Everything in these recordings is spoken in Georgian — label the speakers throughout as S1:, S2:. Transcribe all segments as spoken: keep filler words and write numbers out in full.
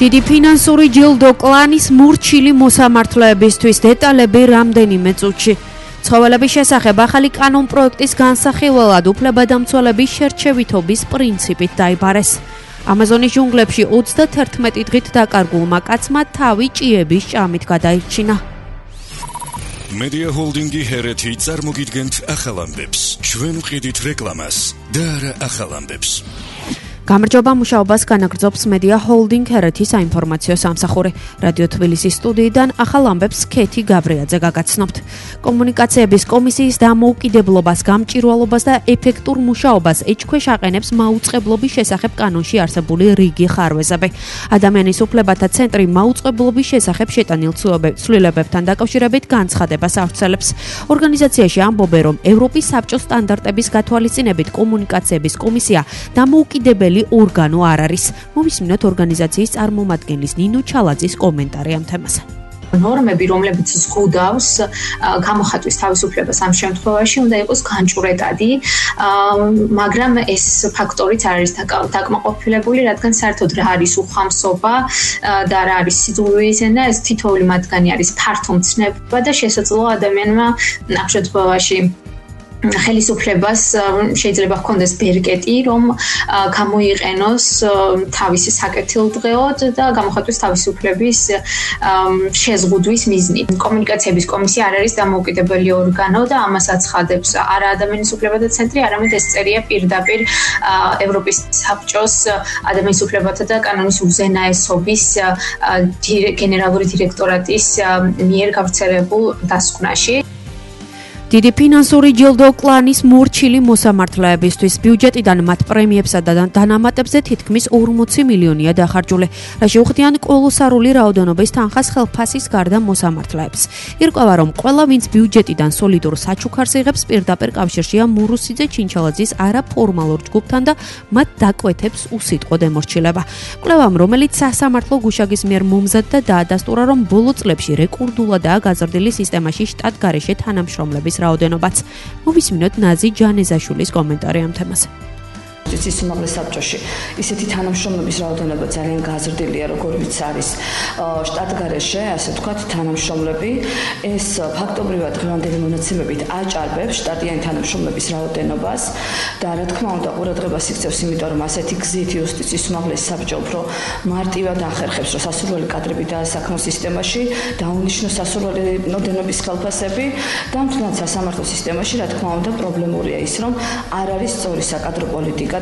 S1: დიდი ფინანსური ჯილდო კლანის მურჩილი მოსამართლეებისთვის დეტალები რამდენიმე წუთში. ცხოველების შესახებ ახალი კანონ პროექტის განსახილველად უფლებადამცველების შერჩევითობის პრინციპით დაიბარეს. ამაზონის ჯუნგლებში ოცდათერთმეტი დღით დაკარგულმა კაცმა თავი ჭიების ჭამით გადაირჩინა.
S2: Media Holdingi ჰერეთი წარმოგიდგენთ ახალ ამბებს. ჩვენ ვყიდით რეკლამას და არა ახალ ამბებს.
S1: გამარჯობა, მუშაობას განაგრძობს Media Holding ჰერეთის საინფორმაციო სამსახური. რადიო თბილისის სტუდიიდან ახალ ამბებს ქეთი გაბრიაძე გაგაცნობთ. კომუნიკაციების კომისიის დამოუკიდებლობას, გამჭირვალობას და ეფექტურ მუშაობას ეჭქვეშ აყენებს მაუწყებლობის შესახებ კანონში არსებული რიგი ხარვეზები. ადამიანის უფლებათა ცენტრი მაუწყებლობის შესახებ შეტანილ ცვლილებებთან დაკავშირებით განცხადებას ავრცელებს. ორგანიზაციაში ამბობენ, რომ ევროპის საბჭოს სტანდარტების გათვალისწინებით კომუნიკაციების კომისია დამოუკიდებელი ორგანო არ არის. მოვისმინოთ ორგანიზაციის წარმომადგენლის ნინო ჩალაძის კომენტარი ამ თემაზე.
S3: ნორმები, რომლებიც ზღუდავს გამოხატვის თავისუფლებას ამ შემთხვევაში, უნდა იყოს განჭვრეტადი, მაგრამ ეს ფაქტორიც არ არის დაკმაყოფილებული, რადგან საერთოდ რა არის უხამსობა და რა არის სიძულველი ზენა, ეს თითოეული მათგანი არის ფართო მცნება და შესაძლოა ადამიანმა ამ შემთხვევაში ხელისუფლებას შეიძლება ჰქონდეს ბერკეტი, რომ გამოიყენოს თავისი საკეთილდღეოდ და გამოხატვის თავისუფლების შეზღუდვის მიზნით. კომუნიკაციების კომისია არ არის დამოუკიდებელი ორგანო და ამას აცხადებს არა ადამიანის უფლებათა ცენტრი, არამედ ეს წერია პირდაპირ ევროპის საბჭოს ადამიანის უფლებათა და კანონის უზენაესობის გენერალური დირექტორატის მიერ გავრცელებულ დასკვნაში.
S1: დიდი ფინანსური ჯილდო კლანის მურჩილი მოსამართლეებისთვის ბიუჯეტიდან მათ პრემიებსა და დანამატებზე თითქმის ორმოცი მილიონია დახარჯული, რაში უხდიან კოლოსალური რაოდენობის თანხას ხელფასის გარდა მოსამართლეებს. ირკვევა, რომ ყველა ვინც ბიუჯეტიდან სოლიდურ საჩუქარს იღებს, პირდაპირ კავშირშია მურუსიძე ჩინჩალაძის არაფორმალურ ჯგუფთან და მათ დაკვეთებს უსიტყვო დემორჩილება. კვლევამ, რომელიც სასამართლო გუშაგის მიერ მომზადდა, დაადასტურა, რომ ბოლო წლებში რეკორდულადაა გაზრდილი სისტემაში შტატგარეშე თანამშრომლების რაოდენობაც. მოვისმინოთ ნაზი ჯანეზაშვილის კომენტარი ამ თემაზე.
S4: ის უმაღლეს საბჭოში ისეთი თანამშრომლების რაოდენობა ძალიან გაზრდილია, როგორც არის შტატგარეშე, ასე ვთქვათ, თანამშრომლები. ეს ფაქტობრივად დღევანდელი მონაცემებით აჭარბებს შტატიანი თანამშრომლების რაოდენობას და რა თქმა უნდა ყურადღებას იქცევს, იმიტომ რომ ასეთი გზით იუსტიციის უმაღლეს საბჭო უფრო მარტივად ახერხებს, რომ სასურველი კადრები დაასაქმოს სისტემაში, დაუნიშნოს სასურველი ნოდენობის ხელფასები და მთლიანად სასამართლო სისტემაში, რა თქმა უნდა, პრობლემურია ის, რომ არ არის სწორი საკადრო პოლიტიკა.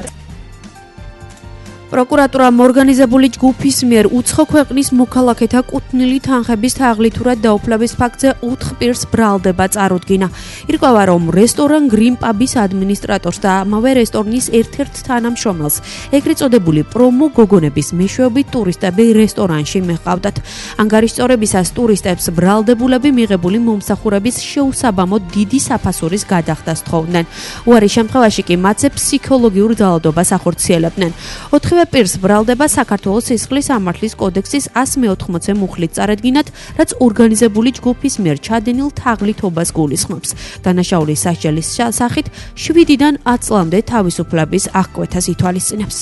S1: პროკურატურამ ორგანიზებული ჯგუფის მიერ უცხო ქვეყნის მოქალაქეთა კუთვნილი თანხების თაღლითურად დაუფლების ფაქტზე ოთხ პირს ბრალდება წარუდგინა. ირკვევა, რომ რესტორან გრინ პაბის ადმინისტრატორს და ამავე რესტორნის ერთ-ერთ თანამშრომელს ეგრეთ წოდებული პრომო გოგონების მეშვეობით ტურისტები რესტორანში მეჰყავდათ. ანგარიშწორებისას ტურისტებს ბრალდებულები მიღებული მომსახურების შეუსაბამოდ დიდი საფასურის გადახდას თხოვდნენ. უარის შემთხვევაში კი მათზე ფსიქოლოგიურ ძალადობას ახორციელებდნენ. ოთხივე პირს ბრალდება საქართველოს სისხლის სამართლის კოდექსის ას მეოთხმოცე მუხლით წარედგინათ, რაც ორგანიზებული ჯგუფის მიერ ჩადენილ თაღლითობას გულისხმობს. დანაშაულის სასჯელის სახით შვიდიდან ათ წლამდე თავისუფლების აღკვეთას ითვალისწინებს.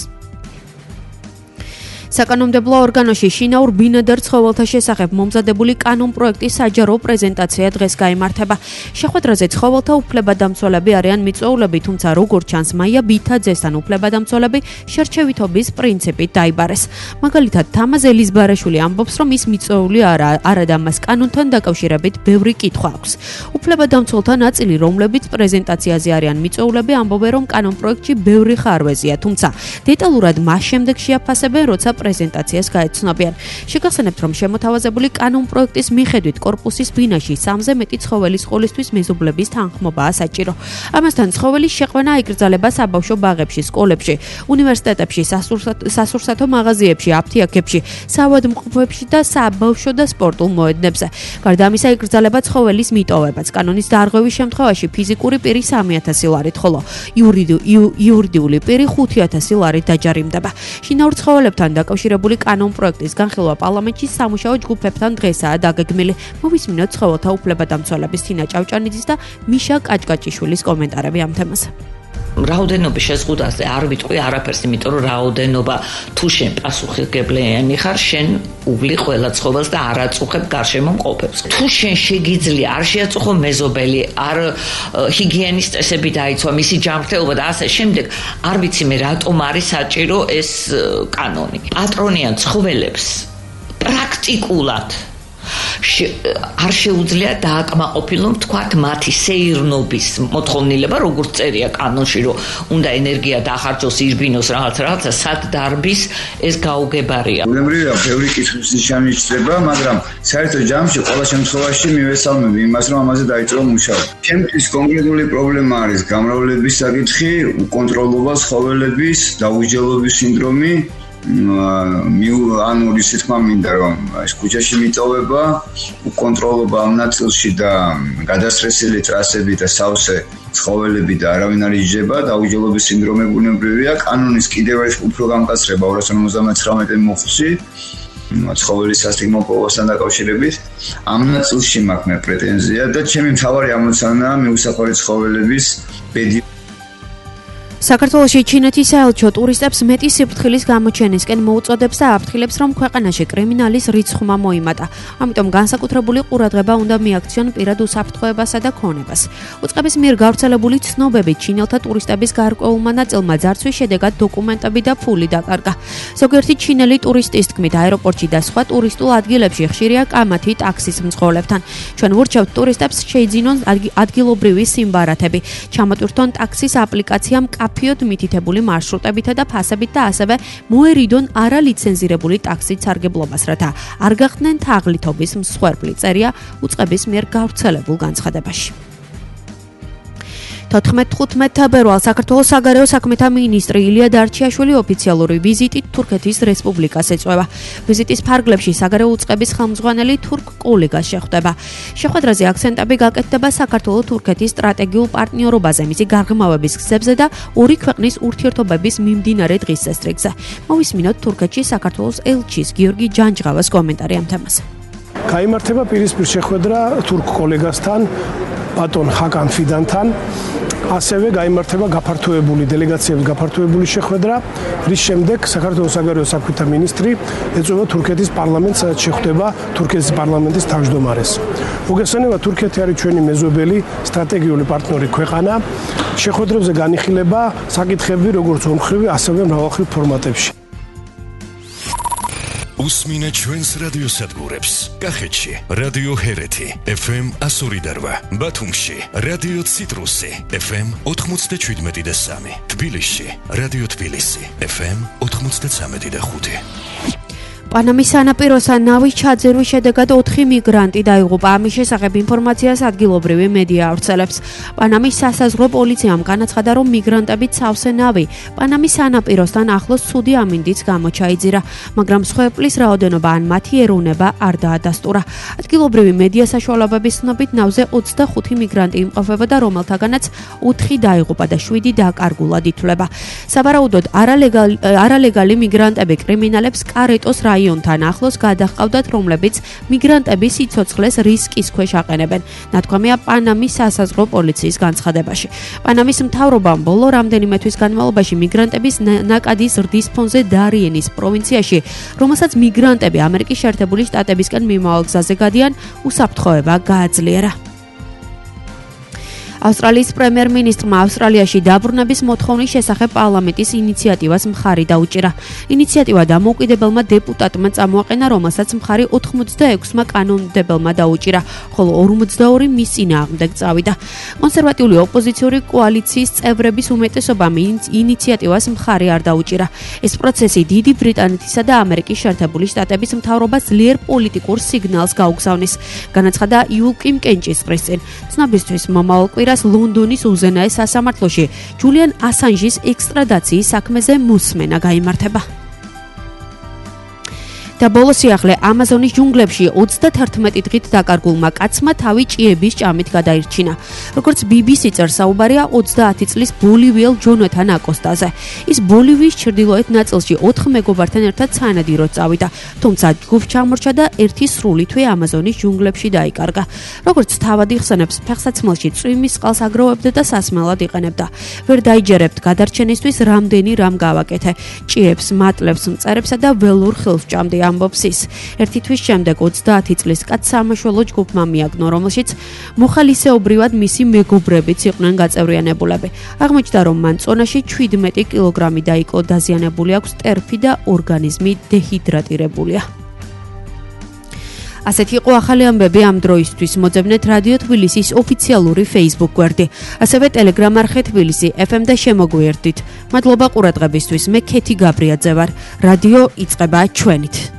S1: საკანონმდებლო ორგანოში შინაურ ბინადარ ცხოველთა შესახებ მომზადებული კანონ პროექტის საჯარო პრეზენტაცია დღეს გაიმართება. შეხვედრაზე ცხოველთა უფლებადამცველები არიან მიწვეულები, თუმცა როგორც ჩანს, მაია ბითაძესთან უფლებადამცველები შერჩევითობის პრინციპით დაიბარეს. მაგალითად, თამაზ ელიზბარაშვილი ამბობს, რომ ის მიწვეული არა, არადა მას კანონთან დაკავშირებით ბევრი კითხვა აქვს. უფლებადამცველთა ნაწილი, რომლებიც პრეზენტაციაზე არიან მიწვეულები, ამბობენ, რომ კანონ პროექტში ბევრი ხარვეზია, თუმცა დეტალურად მას შემდეგ შეაფასებენ, როცა პრეზენტაციას გაეცნობიან. შეგახსენებთ, რომ შემოთავაზებული კანონ პროექტის მიხედვით კორპუსის ბინაში სამზე მეტი ცხოველის ყოლისთვის მეზობლების თანხმობაა საჭირო. ამასთან ცხოველის შეყვანა იკრძალება საბავშვო ბაღებში, სკოლებში, უნივერსიტეტებში, სასურსათო მაღაზიებში, აფთიაქებში, საავადმყოფოებში და საბავშვო და სპორტულ მოედნებზე. გარდა ამისა, იკრძალება ცხოველის მიტოვებაც. კანონის დარღვევის შემთხვევაში ფიზიკური პირი სამი ათასი ლარით, ხოლო იურიდიული პირი ხუთი ათასი ლარით დაჯარიმდება. შინაურ ცხოველებთან დაკავშირებული კანონ პროექტის განხილვა პარლამენტში სამუშაო ჯგუფებთან დღესაა დაგეგმილი. მოვისმინოთ ცხოველთა უფლებადამცველების თინა ჭავჭანიძის და მიშა კაჭკაჭიშვილის კომენტარები ამ თემაზე.
S5: რაოდენობის შეზღუდვაზე არ ვიტყვი არაფერს, იმიტომ რომ რაოდენობა თუ შენ პასუხისმგებლიანი ხარ, შენ უვლი ყველა ცხოველს და არ აწუხებ გარშემო მყოფებს. თუ შენ შეგიძლია არ შეაწუხო მეზობელი, არ ჰიგიენის წესები დაიცვა, მისი ჯანმრთელობა და ასე შემდეგ, არ ვიცი მე რატომ არის საჭირო ეს კანონი. პატრონიან ცხოველებს პრაქტიკულად არ შეუძლია დააკმაყოფილონ თქვათ მათი სეირნობის მოთხოვნილება, როგორც წერია კანონში, რომ უნდა ენერგია დაახარჯოს, ირბინოს რაღაც რაღაცა, სად დარბის ეს გაუგებარია.
S6: უნებრივია, ბევრი კითხვის ნიშანი ჩნდება, მაგრამ საერთო ჯამში ყველა შემთხვევაში მივესალმები იმას, რომ ამაზე დაიწყო მუშაობა. ჩემთვის კონკრეტული პრობლემა არის გამრავლების საკითხი, უკონტროლობა ცხოველების, დაუჯელობის სინდრომი. ანუ ისე თქმა მინდა რომ ეს ქუჩაში მიწოვება, უკონტროლობა ამ ნაწილში და გადასტრესილი ტრასები და სავსე ცხოველები და არავინ არ იჯდება, დაუჯელობის სინდრომები ბუნებრივია. კანონის კიდევ ერთ უფრო გამკაცრება ორასი ორმოცდამეცხრამეტე მოხსი ცხოველის სასტიგმო-პოვასთან დაკავშირებით. ამ ნაწილში მაქვს მე პრეტენზია და ჩემი მთავარი ამოცანაა მიუსახავი ცხოველების ბედი.
S1: საქართველოში ჩინეთის საელჩო ტურისტებს მეტი სიფრთხილის გამოჩენისკენ მოუწოდებს და აფრთხილებს, რომ ქვეყანაში კრიმინალის რიცხვა მოიმატა. ამიტომ განსაკუთრებული ყურადღება უნდა მიაქციონ პირად უსაფრთხოებასა და ქონებას. უწყების მიერ გავრცელებული ცნობებით ჩინელთა ტურისტების გარკვეულმა ნაწილმა ძარცვის შედეგად დოკუმენტები და ფული დაკარგა. ზოგიერთი ჩინელი ტურისტის თქმით, აეროპორტში და სხვა ტურისტულ ადგილებში ხშირია კამათი ტაქსის მძღოლებთან. ჩვენ ვურჩევთ ტურისტებს შეიძინონ ადგილობრივი სიმბარათები, ჩამოტვირთონ ტაქსის აპლიკაციამ ფიოდ მითითებული მარშრუტებითა და ფასებით და ასევე მოერიდონ არალიცენზირებული ტაქსით სარგებლობას, რათა არ გახდნენ თაღლითობის მსხვერპლი, წერია უწყების მიერ გავრცელებულ განცხადებაში. თოთხმეტ თებერვალს საქართველოს საგარეო საქმეთა მინისტრი ილია დარჩიაშვილი ოფიციალური ვიზიტით თურქეთის რესპუბლიკას ეწვევა. ვიზიტის ფარგლებში საგარეო უწყების ხელმძღვანელი თურქ კოლეგას შეხვდება. შეხვედრაზე აქცენტები გაკეთდება საქართველო-თურქეთის სტრატეგიულ პარტნიორობაზე, მისი გარღმავების გზებზე და ორი ქვეყნის ურთიერთობების მიმდინარე დღის წესრიგზე. მოვისმინოთ თურქეთში საქართველოს ელჩის გიორგი ჯანჯღავას კომენტარი ამ თემაზე.
S7: გაიმართება პირისპირ შეხვედრა თურქ კოლეგასთან, ბატონ ხაკან ფიდანთან. ასევე გაიმართება გაფართოებული დელეგაციების გაფართოებული შეხვედრა, რის შემდეგ საქართველოს საგარეო საქმეთა მინისტრი ეწვევა თურქეთის პარლამენტს, სადაც შეხვდება თურქეთის პარლამენტის თავმჯდომარეს. მოგესალმება, თურქეთი არის ჩვენი მეზობელი სტრატეგიული პარტნიორი ქვეყანა. შეხვედრებზე განიხილება საკითხები როგორც ორმხრივი, ასევე მრავალმხრივ ფორმატებში.
S2: უსმინე ჩვენს რადიოსადგურებს. კახეთში რადიო ჰერეთი ეფ ემ εκατო ორი და რვა, ბათუმში რადიო ციტრუსი ეფ ემ ოთხმოცდაშვიდმეტი და სამი, თბილისში რადიო თბილისი ეფ ემ ოთხმოცდაცამეტი და ხუთი.
S1: პანამის სანაპიროსა ნავის ჩაძირვის შედეგად ოთხი მიგრანტი დაიღუპა. ამის შესახებ ინფორმაციას ადგილობრივი მედია ავრცელებს. პანამის სასაზღვრო პოლიციამ განაცხადა, რომ მიგრანტები ცავსე ნავი პანამის სანაპიროსთან ახლოს ცუდი ამინდიც გამოჩაიძირა, მაგრამ მსხვერპლის რაოდენობა ან მათი ეროვნება არ დაადასტურა. ადგილობრივი მედია საშუალებების ცნობით ნავზე ოცდახუთი მიგრანტი იმყოფებოდა, რომელთაგანაც ოთხი დაიღუპა და შვიდი დაკარგულად ითვლება. სავარაუდოდ არალეგალი არალეგალი მიგრანტები კრიმინალებს კარეტოს რაიონთან ახლოს გადაჰყავდათ, რომლებიც მიგრანტების სიცოცხლეს რისკის ქვეშ აყენებენ. ნათქვამია პანამის სასაზღვრო პოლიციის განცხადებაში. პანამის მთავრობამ ბოლო რამდენიმე თვის განმავლობაში მიგრანტების ნაკადის ზრდის ფონზე დარიენის პროვინციაში, რომელსაც მიგრანტები ამერიკის შეერთებული შტატებისკენ მიმავალ გზაზე გადიან, უსაფრთხოება გააძლიერა. ავსტრალიის პრემიერ-მინისტრმა ავსტრალიაში დაბრუნების მოთხოვნის შესახებ პარლამენტის ინიციატივას მხარი დაუჭირა. ინიციატივა დამოუკიდებელმა დეპუტატმა წამოაყენა, რომელსაც მხარი ოთხმოცდაექვსმა კანონმდებელმა დაუჭირა, ხოლო ორმოცდაორი მის წინააღმდეგ წავიდა. კონსერვატიული ოპოზიციური კოალიციის წევრების უმეტესობამ ინიციატივას მხარი არ დაუჭირა. ეს პროცესი დიდი ბრიტანეთისა და ამერიკის შეერთებული შტატების მთავრობას ძლიერ პოლიტიკურ სიგნალს გაუგზავნის, განაცხადა იულკიმ კენჭისყრის წინ. ცნობისთვის მომავალ კვირას ლონდონის უზენაეს სასამართლოში ჯულიან ასანჟის ექსტრადაციის საქმეზე მოსმენა გაიმართება. და ბოლო სიახლე ამაზონის ჯუნგლებში ოცდათერთმეტი დღით დაკარგულმა კაცმა თავი ჭიების ჭამით გადაირჩინა. როგორც ბი ბი სი წერს, საუბარია ოცდაათი წლის ბოლივიელ ჯონათან აკოსტაზე. ის ბოლივიის ჩრდილოეთ ნაწილში ოთხ მეგობართან ერთად საანადიროდ წავიდა, თუმცა ჯგუფს ჩამორჩა და ერთი სრული თვე ამაზონის ჯუნგლებში დაიკარგა. როგორც თავად იხსენებს, ფეხსაცმელში წვიმის წყალს აგროვებდა და სასმელად იყენებდა. ვერ დაიჯერებთ გადარჩენისთვის რამდენი რამ გავაკეთე. ჭიებს, მატლებს, მწერებსა და ველურ ხილს ჭამდი, ამბობს ის. ერთი თვის შემდეგ ოცდაათი წლის კაცს სამაშველო ჯგუფმა მიაგნო, რომელშიც მოხალისეობრივად მისი მეგობრებიც იყვნენ გაწევრიანებულები. აღმოჩნდა, რომ მან წონაში შვიდმეტი კილოგრამი დაიკლო, დაზიანებული აქვს ტერფი და ორგანიზმი დეჰიდრატირებულია. ასეთი იყო ახალი ამბები ამ დროისთვის. მოძებნეთ რადიო თბილისის ოფიციალური Facebook გვერდი, ასევე Telegram არხი თბილისი ეფ ემ და შემოგვიერთდით. მადლობა ყურადღებისთვის. მე ქეთი გაბრიაძე ვარ. რადიო იწყება ჩვენით.